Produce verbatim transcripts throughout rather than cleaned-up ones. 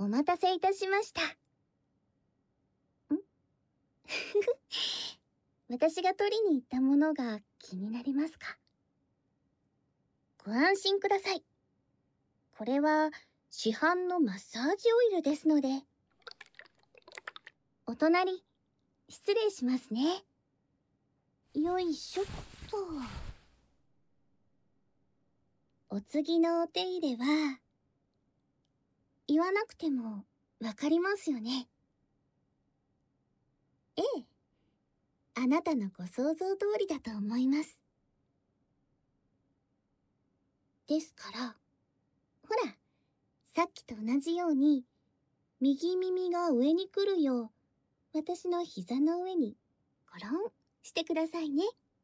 お待たせいたしました。ん私が取りに行ったものが気になりますか？ご安心ください。これは市販のマッサージオイルですので。お隣、失礼しますね。よいしょっと。お次のお手入れは、言わなくてもわかりますよね。ええ。あなたのご想像通りだと思います。ですから、ほら、さっきと同じように、右耳が上に来るよう、私の膝の上にゴロンしてくださいね。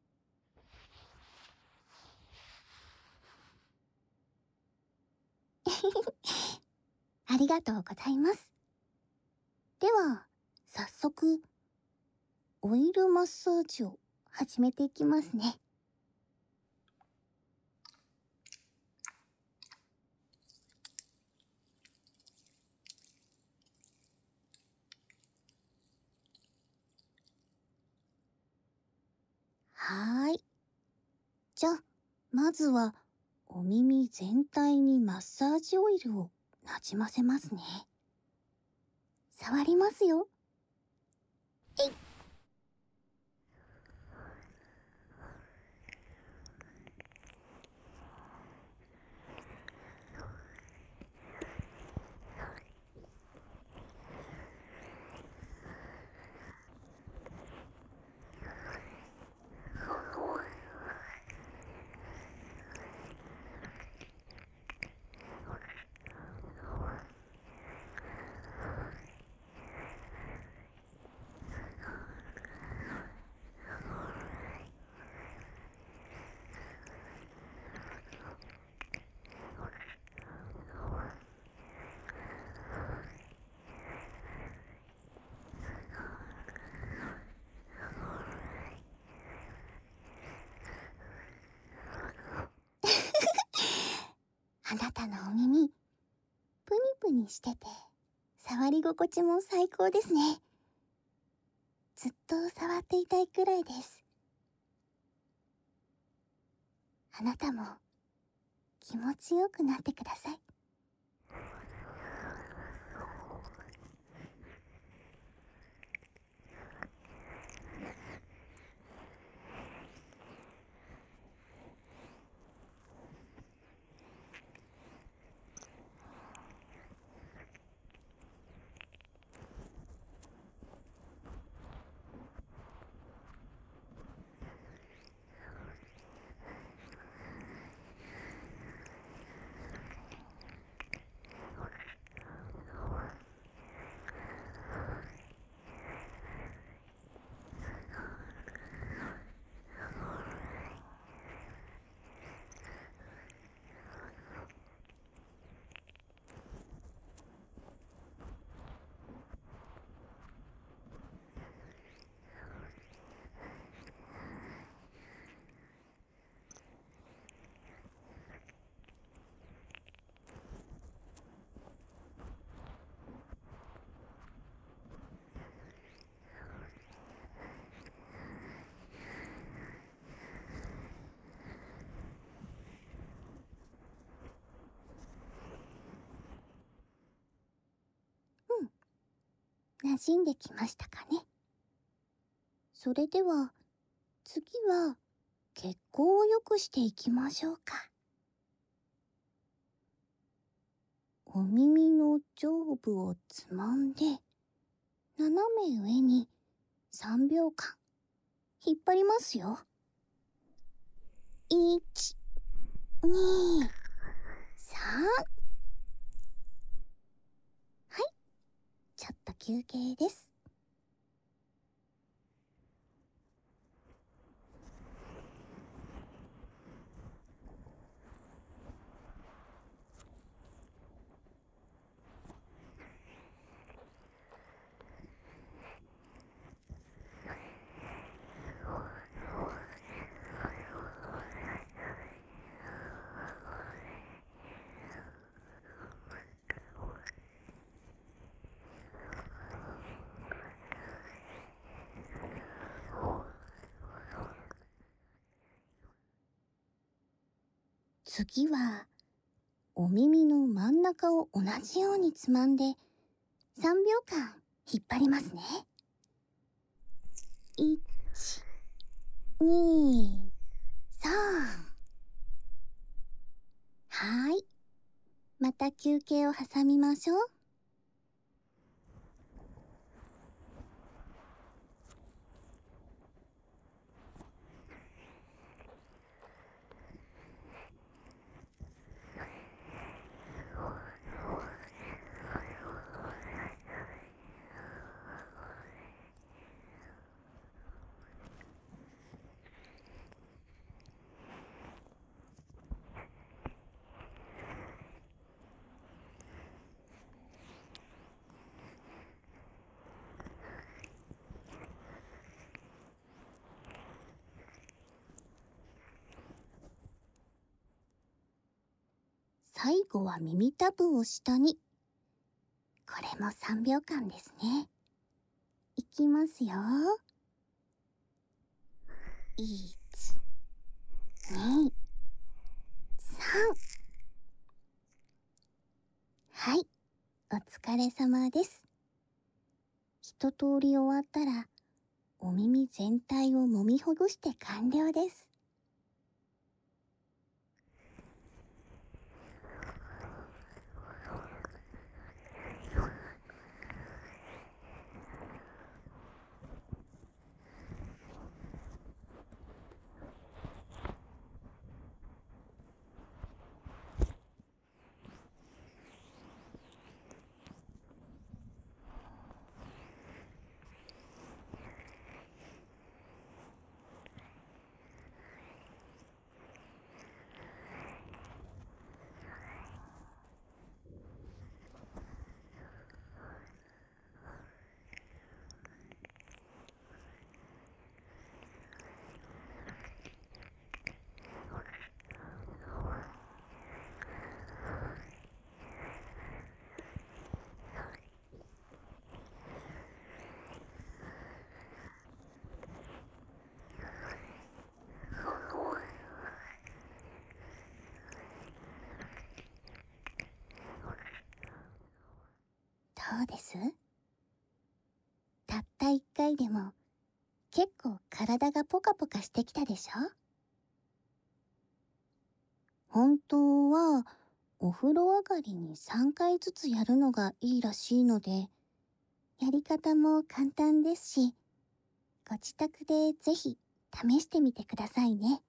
ありがとうございます。では、早速、オイルマッサージを始めていきますね。はーい。じゃあ、まずは、お耳全体にマッサージオイルをなじませますね。触りますよ。えい。あなたのお耳、プニプニしてて、触り心地も最高ですね。ずっと触っていたいくらいです。あなたも気持ちよくなってください。馴染んできましたかね。それでは、次は血行を良くしていきましょうか。お耳の上部をつまんで、斜め上にさんびょうかん引っ張りますよ。いち、に、さん。はい、ちょっと休憩です。 次は、お耳の真ん中を同じようにつまんでさんびょうかん引っ張りますね。いち、に、さん。はい。また休憩を挟みましょう。最後は耳たぶを下に。これもさんびょうかんですね。いきますよ。いち、に、さん。はい、お疲れ様です。一通り終わったら、お耳全体を揉みほぐして完了です。どうです？たったいっかいでも結構体がポカポカしてきたでしょ？本当はお風呂上がりにさんかいずつやるのがいいらしいので、やり方も簡単ですし、ご自宅でぜひ試してみてくださいね。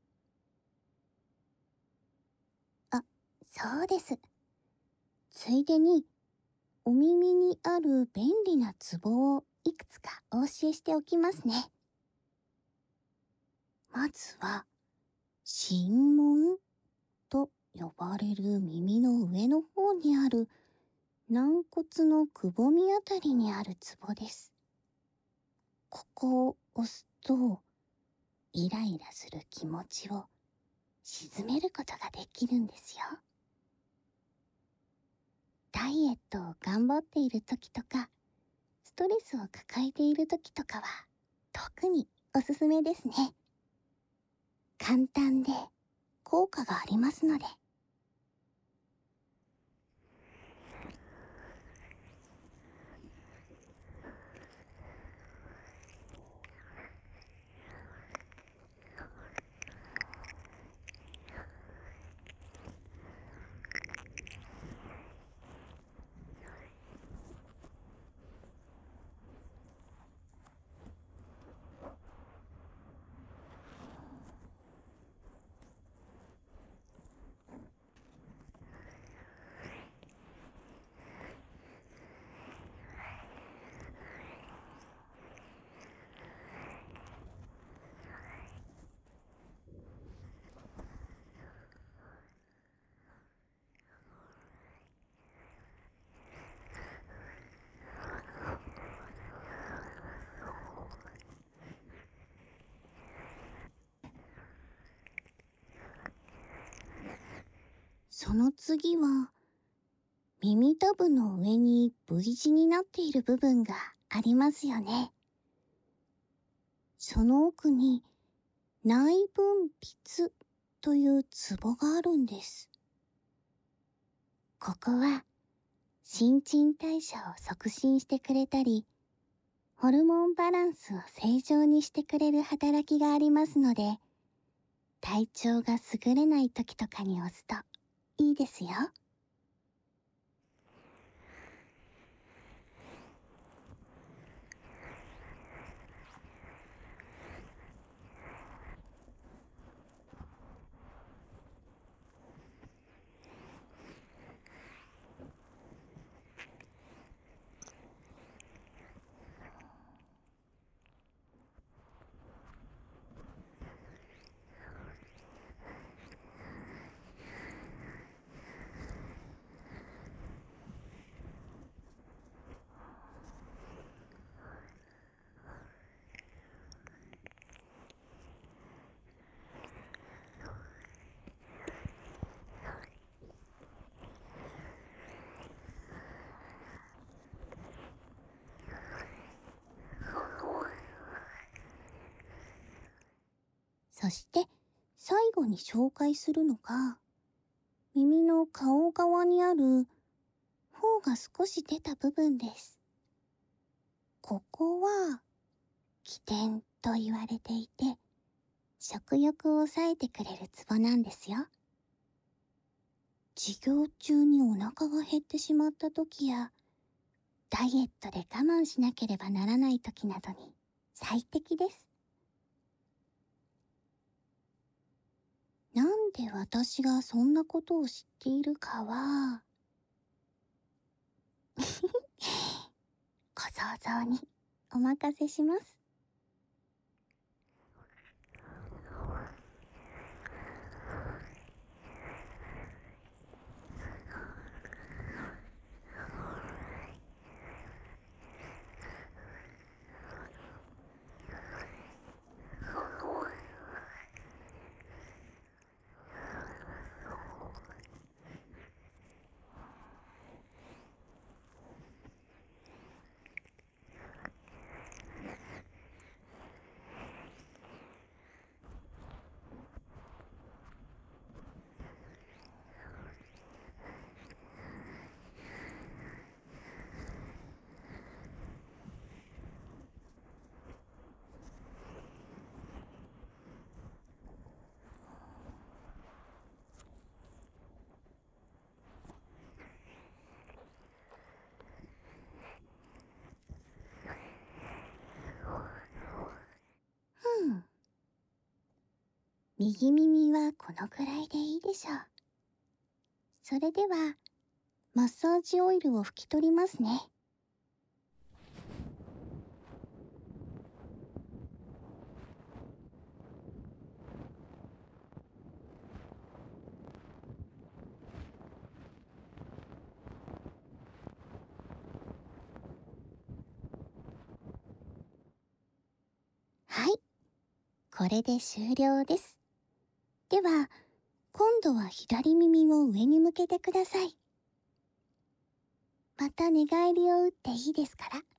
あ、そうです。ついでに、お耳にある便利なツボをいくつかお教えしておきますね。まずは、心門と呼ばれる耳の上の方にある軟骨のくぼみあたりにあるツボです。ここを押すと、イライラする気持ちを鎮めることができるんですよ。ダイエットを頑張っている時とか、ストレスを抱えている時とかは、特におすすめですね。簡単で効果がありますので。その次は、耳たぶの上に V 字になっている部分がありますよね。その奥に内分泌というツボがあるんです。ここは新陳代謝を促進してくれたり、ホルモンバランスを正常にしてくれる働きがありますので、体調が優れない時とかに押すといいですよ。そして最後に紹介するのが、耳の顔側にある頬が少し出た部分です。ここは起点と言われていて、食欲を抑えてくれるツボなんですよ。授業中にお腹が減ってしまった時や、ダイエットで我慢しなければならない時などに最適です。なんで私がそんなことを知っているかは、ご想像にお任せします。うん。右耳はこのくらいでいいでしょう。それでは、マッサージオイルを拭き取りますね。はい、これで終了です。では、今度は左耳を上に向けてください。また寝返りを打っていいですから。